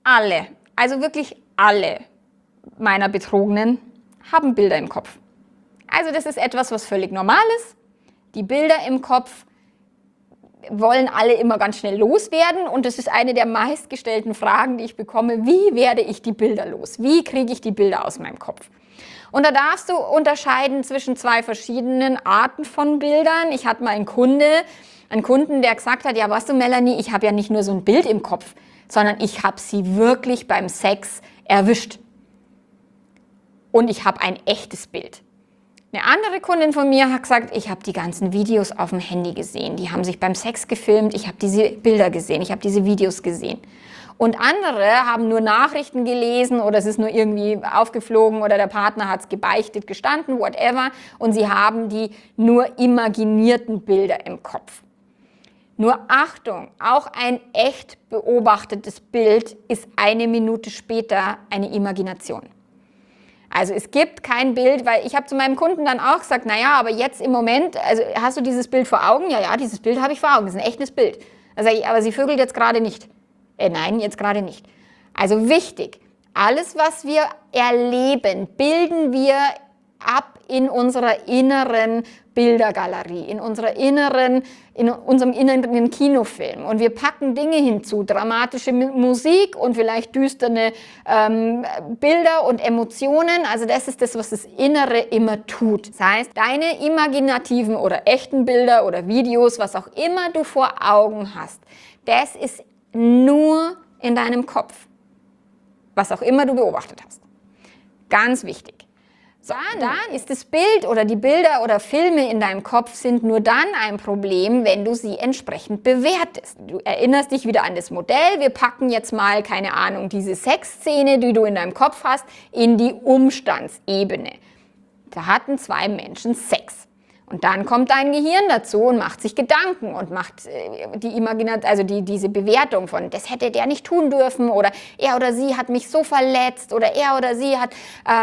alle, also wirklich alle meiner Betrogenen haben Bilder im Kopf. Also das ist etwas, was völlig normal ist. Die Bilder im Kopf wollen alle immer ganz schnell loswerden und das ist eine der meistgestellten Fragen, die ich bekomme. Wie werde ich die Bilder los? Wie kriege ich die Bilder aus meinem Kopf? Und da darfst du unterscheiden zwischen zwei verschiedenen Arten von Bildern. Ich hatte mal einen Kunden, der gesagt hat, ja, weißt du, Melanie, ich habe ja nicht nur so ein Bild im Kopf, sondern ich habe sie wirklich beim Sex erwischt. Und ich habe ein echtes Bild. Eine andere Kundin von mir hat gesagt, ich habe die ganzen Videos auf dem Handy gesehen. Die haben sich beim Sex gefilmt, ich habe diese Bilder gesehen, ich habe diese Videos gesehen. Und andere haben nur Nachrichten gelesen oder es ist nur irgendwie aufgeflogen oder der Partner hat es gebeichtet, gestanden, whatever. Und sie haben die nur imaginierten Bilder im Kopf. Nur Achtung, auch ein echt beobachtetes Bild ist 1 Minute später eine Imagination. Also es gibt kein Bild, weil ich habe zu meinem Kunden dann auch gesagt, naja, aber jetzt im Moment, also hast du dieses Bild vor Augen? Ja, dieses Bild habe ich vor Augen, das ist ein echtes Bild. Dann sage ich, aber sie vögelt jetzt gerade nicht. Nein, jetzt gerade nicht. Also wichtig, alles, was wir erleben, bilden wir ab in unserer inneren Bildergalerie, in unserem inneren Kinofilm. Und wir packen Dinge hinzu, dramatische Musik und vielleicht düstere Bilder und Emotionen. Also das ist das, was das Innere immer tut. Das heißt, deine imaginativen oder echten Bilder oder Videos, was auch immer du vor Augen hast, das ist nur in deinem Kopf, was auch immer du beobachtet hast. Ganz wichtig. So, dann ist das Bild oder die Bilder oder Filme in deinem Kopf sind nur dann ein Problem, wenn du sie entsprechend bewertest. Du erinnerst dich wieder an das Modell. Wir packen jetzt mal, keine Ahnung, diese Sexszene, die du in deinem Kopf hast, in die Umstandsebene. Da hatten 2 Menschen Sex. Und dann kommt dein Gehirn dazu und macht sich Gedanken und macht diese Bewertung von, das hätte der nicht tun dürfen oder er oder sie hat mich so verletzt oder er oder sie hat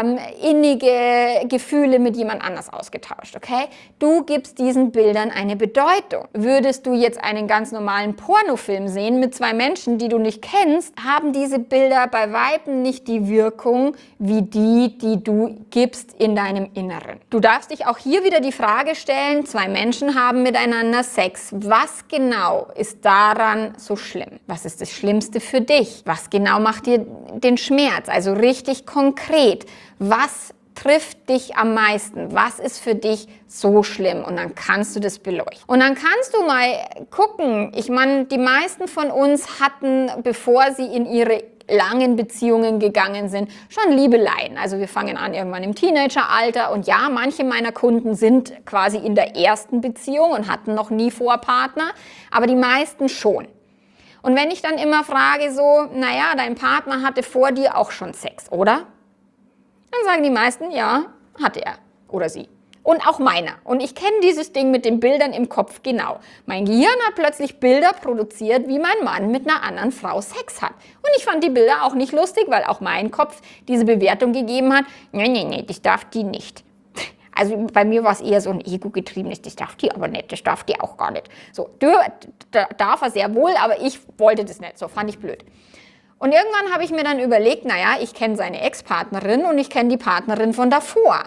innige Gefühle mit jemand anders ausgetauscht, okay? Du gibst diesen Bildern eine Bedeutung. Würdest du jetzt einen ganz normalen Pornofilm sehen mit 2 Menschen, die du nicht kennst, haben diese Bilder bei Weitem nicht die Wirkung wie die du gibst in deinem Inneren. Du darfst dich auch hier wieder die Frage stellen, 2 Menschen haben miteinander Sex. Was genau ist daran so schlimm? Was ist das Schlimmste für dich? Was genau macht dir den Schmerz? Also richtig konkret. Was trifft dich am meisten? Was ist für dich so schlimm? Und dann kannst du das beleuchten. Und dann kannst du mal gucken. Ich meine, die meisten von uns hatten, bevor sie in ihre langen Beziehungen gegangen sind, schon Liebeleien. Also wir fangen an irgendwann im Teenageralter und ja, manche meiner Kunden sind quasi in der ersten Beziehung und hatten noch nie Vorpartner, aber die meisten schon. Und wenn ich dann immer frage so, naja, dein Partner hatte vor dir auch schon Sex, oder? Dann sagen die meisten, ja, hatte er oder sie. Und auch meiner. Und ich kenne dieses Ding mit den Bildern im Kopf genau. Mein Gehirn hat plötzlich Bilder produziert, wie mein Mann mit einer anderen Frau Sex hat. Und ich fand die Bilder auch nicht lustig, weil auch mein Kopf diese Bewertung gegeben hat, nee, das darf die nicht. Also bei mir war es eher so ein Ego-getriebenes, das darf die aber nicht, das darf die auch gar nicht. So, darf er sehr wohl, aber ich wollte das nicht, so fand ich blöd. Und irgendwann habe ich mir dann überlegt, naja, ich kenne seine Ex-Partnerin und ich kenne die Partnerin von davor.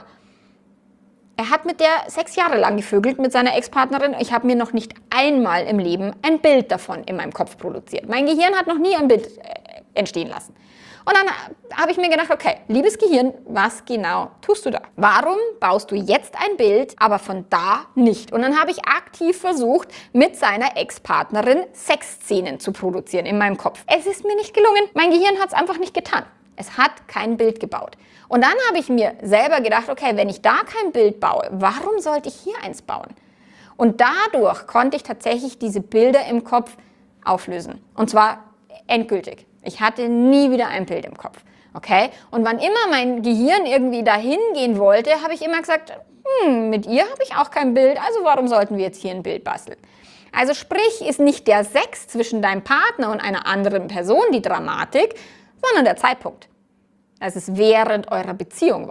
Er hat mit der 6 Jahre lang gevögelt, mit seiner Ex-Partnerin. Ich habe mir noch nicht einmal im Leben ein Bild davon in meinem Kopf produziert. Mein Gehirn hat noch nie ein Bild entstehen lassen. Und dann habe ich mir gedacht, okay, liebes Gehirn, was genau tust du da? Warum baust du jetzt ein Bild, aber von da nicht? Und dann habe ich aktiv versucht, mit seiner Ex-Partnerin Sexszenen zu produzieren in meinem Kopf. Es ist mir nicht gelungen. Mein Gehirn hat es einfach nicht getan. Es hat kein Bild gebaut. Und dann habe ich mir selber gedacht, okay, wenn ich da kein Bild baue, warum sollte ich hier eins bauen? Und dadurch konnte ich tatsächlich diese Bilder im Kopf auflösen. Und zwar endgültig. Ich hatte nie wieder ein Bild im Kopf. Okay? Und wann immer mein Gehirn irgendwie dahin gehen wollte, habe ich immer gesagt, mit ihr habe ich auch kein Bild, also warum sollten wir jetzt hier ein Bild basteln? Also sprich, ist nicht der Sex zwischen deinem Partner und einer anderen Person die Dramatik, sondern der Zeitpunkt, als es während eurer Beziehung war.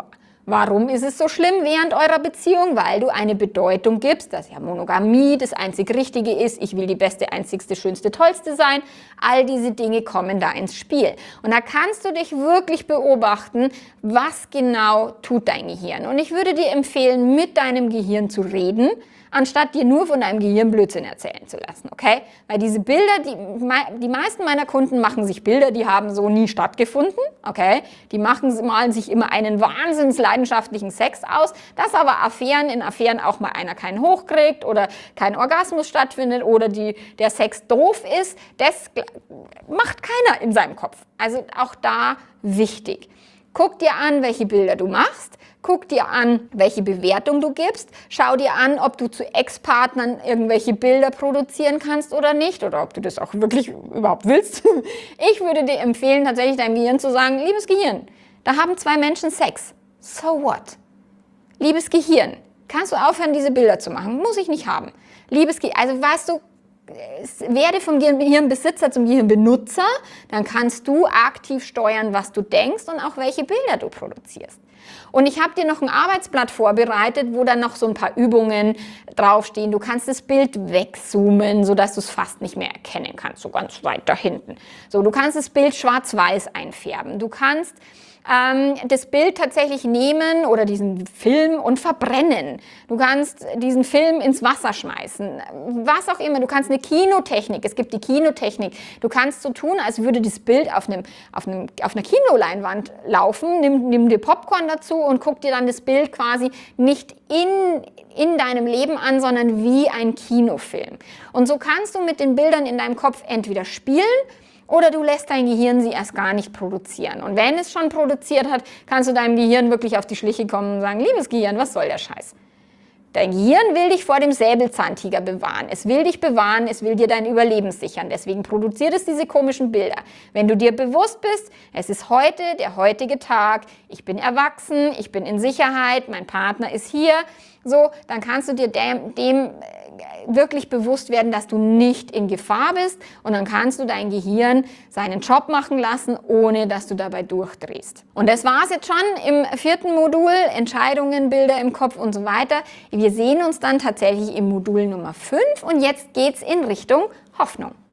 Warum ist es so schlimm während eurer Beziehung? Weil du eine Bedeutung gibst, dass ja Monogamie das einzig Richtige ist, ich will die beste, einzigste, schönste, tollste sein. All diese Dinge kommen da ins Spiel. Und da kannst du dich wirklich beobachten, was genau tut dein Gehirn. Und ich würde dir empfehlen, mit deinem Gehirn zu reden, anstatt dir nur von deinem Gehirn Blödsinn erzählen zu lassen, okay? Weil diese Bilder, die meisten meiner Kunden machen sich Bilder, die haben so nie stattgefunden, okay? Die malen sich immer einen wahnsinns leidenschaftlichen Sex aus, dass aber in Affären auch mal einer keinen hochkriegt oder kein Orgasmus stattfindet oder der Sex doof ist, das macht keiner in seinem Kopf. Also auch da wichtig. Guck dir an, welche Bilder du machst. Guck dir an, welche Bewertung du gibst. Schau dir an, ob du zu Ex-Partnern irgendwelche Bilder produzieren kannst oder nicht. Oder ob du das auch wirklich überhaupt willst. Ich würde dir empfehlen, tatsächlich deinem Gehirn zu sagen, liebes Gehirn, da haben zwei Menschen Sex. So what? Liebes Gehirn, kannst du aufhören, diese Bilder zu machen? Muss ich nicht haben. Liebes Gehirn, also weißt du, werde vom Gehirnbesitzer zum Gehirnbenutzer, dann kannst du aktiv steuern, was du denkst und auch welche Bilder du produzierst. Und ich habe dir noch ein Arbeitsblatt vorbereitet, wo dann noch so ein paar Übungen draufstehen. Du kannst das Bild wegzoomen, sodass du es fast nicht mehr erkennen kannst, so ganz weit da hinten. So, du kannst das Bild schwarz-weiß einfärben. Du kannst das Bild tatsächlich nehmen oder diesen Film und verbrennen. Du kannst diesen Film ins Wasser schmeißen, was auch immer. Du kannst eine Kinotechnik, es gibt die Kinotechnik. Du kannst so tun, als würde das Bild auf einer Kinoleinwand laufen. Nimm dir Popcorn dazu und guck dir dann das Bild quasi nicht in deinem Leben an, sondern wie ein Kinofilm. Und so kannst du mit den Bildern in deinem Kopf entweder spielen, oder du lässt dein Gehirn sie erst gar nicht produzieren. Und wenn es schon produziert hat, kannst du deinem Gehirn wirklich auf die Schliche kommen und sagen, liebes Gehirn, was soll der Scheiß? Dein Gehirn will dich vor dem Säbelzahntiger bewahren. Es will dich bewahren, es will dir dein Überleben sichern. Deswegen produziert es diese komischen Bilder. Wenn du dir bewusst bist, es ist heute der heutige Tag, ich bin erwachsen, ich bin in Sicherheit, mein Partner ist hier, so, dann kannst du dir dem wirklich bewusst werden, dass du nicht in Gefahr bist und dann kannst du dein Gehirn seinen Job machen lassen, ohne dass du dabei durchdrehst. Und das war es jetzt schon im 4. Modul, Entscheidungen, Bilder im Kopf und so weiter. Wir sehen uns dann tatsächlich im Modul Nummer 5 und jetzt geht's in Richtung Hoffnung.